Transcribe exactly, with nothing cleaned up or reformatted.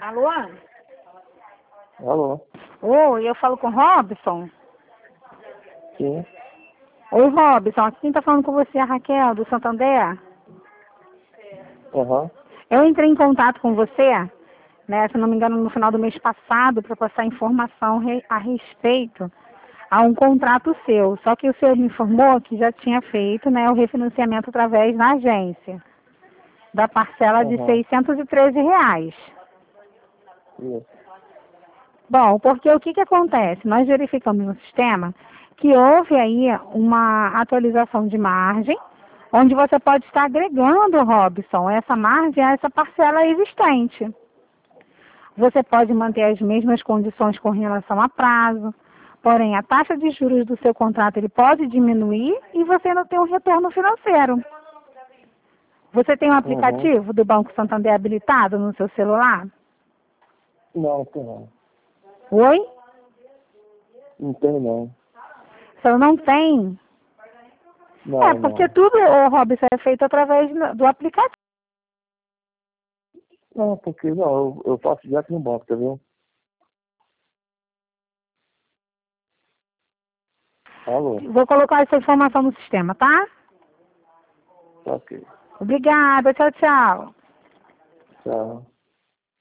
Alô? Alô? Oi, eu falo com o Robson? Sim. Oi, Robson. Quem tá falando com você é a Raquel, do Santander. Aham. Eu entrei em contato com você, né, se não me engano, no final do mês passado, para passar informação re- a respeito a um contrato seu. Só que o senhor me informou que já tinha feito, né, o refinanciamento através da agência, da parcela de Aham. seiscentos e treze reais. Isso. Bom, porque o que, que acontece? Nós verificamos no sistema que houve aí uma atualização de margem, onde você pode estar agregando, Robson, essa margem a essa parcela existente. Você pode manter as mesmas condições com relação a prazo, porém a taxa de juros do seu contrato ele pode diminuir e você não tem um retorno financeiro. Você tem um Uhum. aplicativo do Banco Santander habilitado no seu celular? Não, tem não. Oi? Não tem não. Se não tem, Não, é, porque não. tudo, ô, Robson, é feito através do aplicativo. Não, porque não, eu, eu faço direto no banco, tá vendo? Alô? Vou colocar essa informação no sistema, tá? Tá ok. Obrigada, tchau, tchau. Tchau.